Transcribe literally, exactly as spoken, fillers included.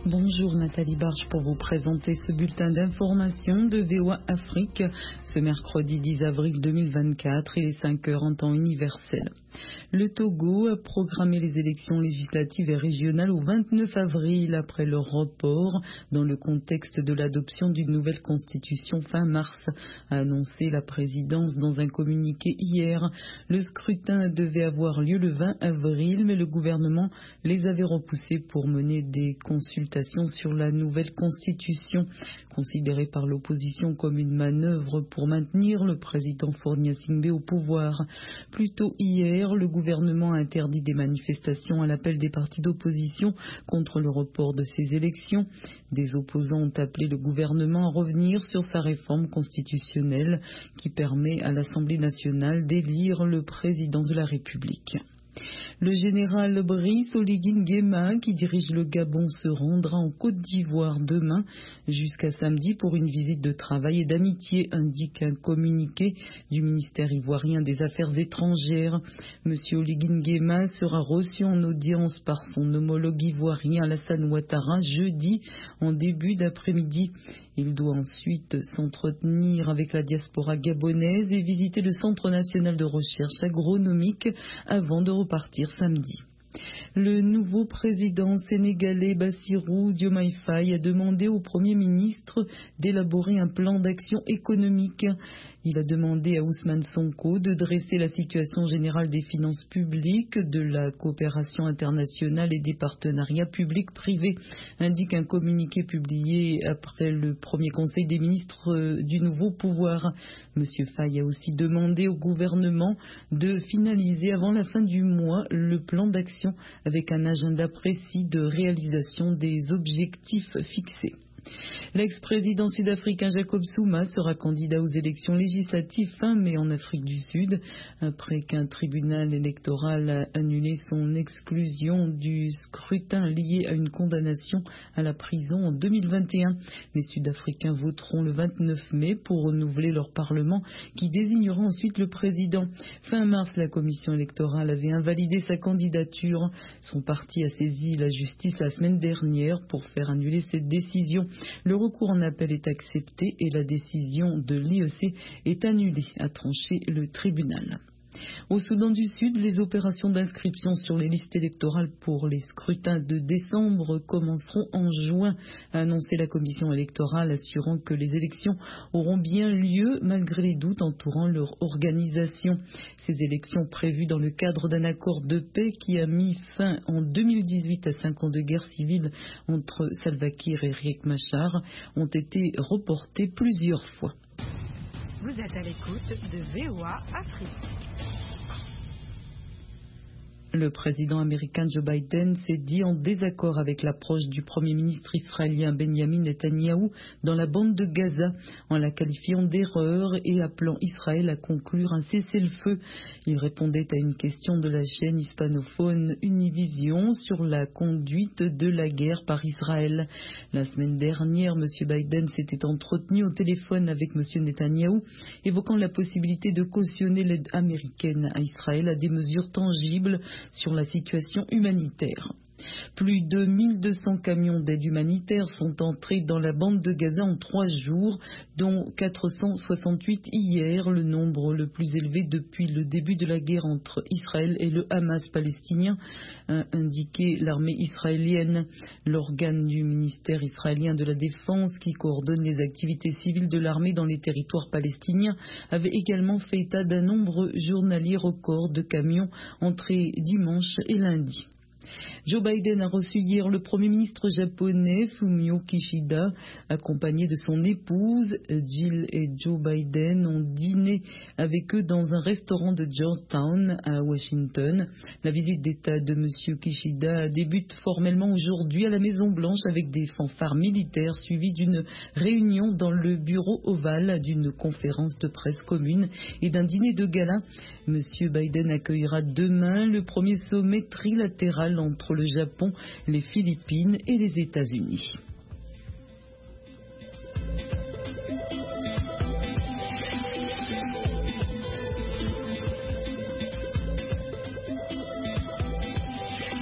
Bonjour Nathalie Barge pour vous présenter ce bulletin d'information de V O A Afrique ce mercredi dix avril deux mille vingt-quatre, il est cinq heures en temps universel. Le Togo a programmé les élections législatives et régionales au vingt-neuf avril après leur report dans le contexte de l'adoption d'une nouvelle constitution fin mars, a annoncé la présidence dans un communiqué hier. Le scrutin devait avoir lieu le vingt avril, mais le gouvernement les avait repoussés pour mener des consultations sur la nouvelle constitution, considérée par l'opposition comme une manœuvre pour maintenir le président Faure Gnassingbé au pouvoir. Plus tôt hier, le gouvernement a interdit des manifestations à l'appel des partis d'opposition contre le report de ces élections. Des opposants ont appelé le gouvernement à revenir sur sa réforme constitutionnelle qui permet à l'Assemblée nationale d'élire le président de la République. Le général Brice Oligui Nguema, qui dirige le Gabon, se rendra en Côte d'Ivoire demain jusqu'à samedi pour une visite de travail et d'amitié, indique un communiqué du ministère ivoirien des Affaires étrangères. Monsieur Oligui Nguema sera reçu en audience par son homologue ivoirien Alassane Ouattara jeudi en début d'après-midi. Il doit ensuite s'entretenir avec la diaspora gabonaise et visiter le Centre national de recherche agronomique avant de repartir samedi. Le nouveau président sénégalais Bassirou Diomaye Faye a demandé au Premier ministre d'élaborer un plan d'action économique. Il a demandé à Ousmane Sonko de dresser la situation générale des finances publiques, de la coopération internationale et des partenariats publics-privés, indique un communiqué publié après le premier conseil des ministres du nouveau pouvoir. Monsieur Faye a aussi demandé au gouvernement de finaliser avant la fin du mois le plan d'action avec un agenda précis de réalisation des objectifs fixés. L'ex-président sud-africain Jacob Zuma sera candidat aux élections législatives fin mai en Afrique du Sud, après qu'un tribunal électoral a annulé son exclusion du scrutin lié à une condamnation à la prison en deux mille vingt et un. Les Sud-Africains voteront le vingt-neuf mai pour renouveler leur parlement qui désignera ensuite le président. Fin mars, la commission électorale avait invalidé sa candidature. Son parti a saisi la justice la semaine dernière pour faire annuler cette décision. Le recours en appel est accepté et la décision de l'I E C est annulée, a tranché le tribunal. Au Soudan du Sud, les opérations d'inscription sur les listes électorales pour les scrutins de décembre commenceront en juin, a annoncé la commission électorale, assurant que les élections auront bien lieu malgré les doutes entourant leur organisation. Ces élections prévues dans le cadre d'un accord de paix qui a mis fin en deux mille dix-huit à cinq ans de guerre civile entre Salva Kiir et Riek Machar ont été reportées plusieurs fois. Vous êtes à l'écoute de V O A Afrique. Le président américain Joe Biden s'est dit en désaccord avec l'approche du Premier ministre israélien Benjamin Netanyahou dans la bande de Gaza, en la qualifiant d'erreur et appelant Israël à conclure un cessez-le-feu. Il répondait à une question de la chaîne hispanophone Univision sur la conduite de la guerre par Israël. La semaine dernière, M. Biden s'était entretenu au téléphone avec M. Netanyahou, évoquant la possibilité de cautionner l'aide américaine à Israël à des mesures tangibles sur la situation humanitaire. Plus de mille deux cents camions d'aide humanitaire sont entrés dans la bande de Gaza en trois jours, dont quatre cent soixante-huit hier, le nombre le plus élevé depuis le début de la guerre entre Israël et le Hamas palestinien, a indiqué l'armée israélienne. L'organe du ministère israélien de la Défense, qui coordonne les activités civiles de l'armée dans les territoires palestiniens, avait également fait état d'un nombre journalier record de camions entrés dimanche et lundi. Joe Biden a reçu hier le Premier ministre japonais Fumio Kishida, accompagné de son épouse. Jill et Joe Biden ont dîné avec eux dans un restaurant de Georgetown à Washington. La visite d'État de M. Kishida débute formellement aujourd'hui à la Maison-Blanche avec des fanfares militaires suivies d'une réunion dans le bureau ovale, d'une conférence de presse commune et d'un dîner de gala. M. Biden accueillera demain le premier sommet trilatéral entre le Japon, les Philippines et les États-Unis.